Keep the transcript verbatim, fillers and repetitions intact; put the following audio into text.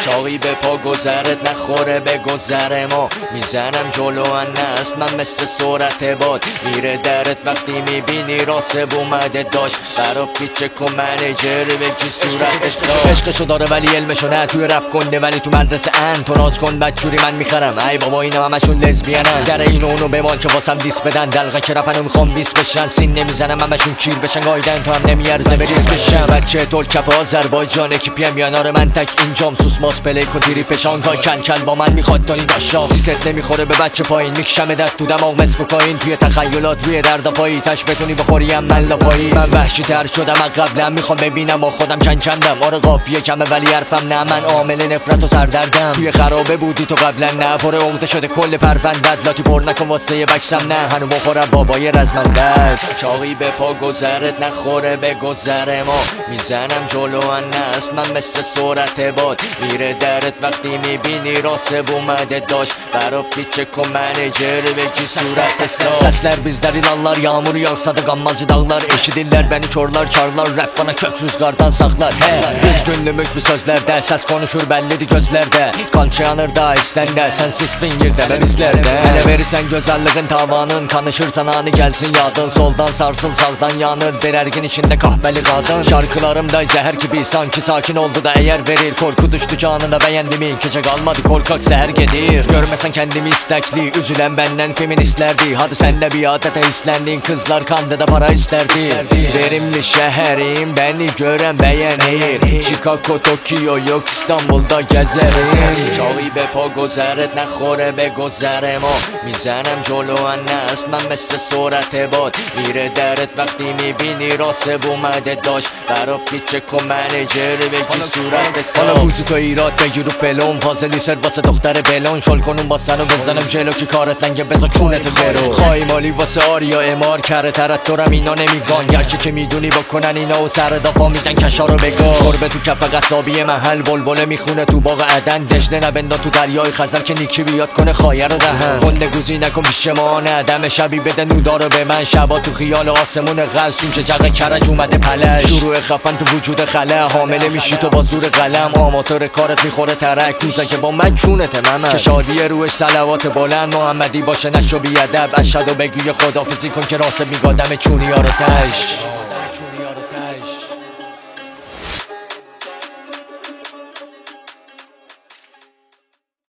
چاقی به پا گذرت نخوره به گذر ما. میزنم جلو است من مثل سرعت باد. میره درت وقتی میبینی راسب اومده داشت. برا فیچه کن منیجر بگی صورت ساز. عشقشو داره ولی علمشو نه. توی رپ کنده ولی تو مدرسه ان. تو راز کن بدجوری من میخرم. ای بابا اینا همشون لزبیانن. در اینو اونو بمان که واسم دیس بدن. دلقه که رپنو میخوام بیس بشن. سین نمیزنم همشون کیر بشن. گایدن تو هم نمیارزه به ریسک بشن. بچه تول کف آذربایجان اکیپی هم یانار من تک اینجام. سوس ماس پلی کن دیری پشانگاه کل کل با من میخواد دانی داشام. سیست نمیخوره به بچه پایین. میکشم در تو دماغ مسک و کاین. توی تخیلات روی درد پایی تش بتونی بخوری هم ملا پایی. من وحشی تر شدم قبلا. میخوام ببینم با خودم چند چندم. آره قافیه کمه ولی حرفم نه. من عامل نفرت و سردردم. توی خرابه بودی تو قبلا نه. پر عقده شده کل پروندت. لاتی پر نکن واسه بکسم نه. هنو بخورم بابای رزمندت. چاقی به پا گذرت نخوره به گذر ما. میزنم جلو است من مثل سرعت باد. میره درت وقتی میبینی راسب اومده داشت. برا fiçe menajeri ve ki surat sesler. Sesler bizler ilanlar, yağmur yağsa da gammazı dağlar. Eşidirler beni çorlar çarlar, rap bana kök rüzgardan saklar. He, üç günlümük bir sözlerde, ses konuşur bellidir gözlerde. Kalça yanır da sende, sensiz fingirde ve bizlerde. Hele verirsen güzelliğin tavanın, kanışırsan anı gelsin yadın. Soldan sarsıl sağdan yanır, bir ergin içinde kahveli kadın. Şarkılarımda zehir gibi sanki sakin oldu da eğer verir. Korku düştü canına beğendiğimi, gece kalmadı korkak seher gelir. Görmesen kendimi istekli, üzülen benden feministlerdi. Hadi sen de bir adete hislendin, kızlar kandı da para isterdi. Verimli şehrim, beni gören beğenir. Chicago, Tokyo yok İstanbul'da gezerim. Çavi به پا گذرت نخوره به گذر ما. میزنم جلو است من مثل سرعت باد. میره درت وقتی میبینی راسب اومده داشت. برا فیچه کن منیجر بگی صورت ساز. حالا روزی تو ایراد بگیر و فلون فاضلی سر واسه دختر بلون. شل کنون با سنو بزنم جلو که کارت نگه بزا چونت برو. خواهی مالی واسه آریا امار کره ترت دارم اینا نمیگان. گرچه که میدونی بکنن اینا و سر دافا میدن کشا رو بگاه. گربه تو کف قصابی محل بلبله میخونه تو باغ عدن. دشنه نبندا تو دریای خزر که نیکی بیاد کنه خایه رو دهن. گنده گوزی نکن پیش ما نه. دم شبی بده نودارو به من. شبا تو خیال آسمون غز سوش جق کرج اومده پلش. شروع خفن تو وجود خلا. حامله میشی تو با زور قلم. آماتور کارت میخوره ترک. روزه که با من چونت ممن. که شادی روش صلوات بلند محمدی باشه نشو بیادب. اشهد و بگوی خدافظی کن که راسب میگادم چونی ها رو تش.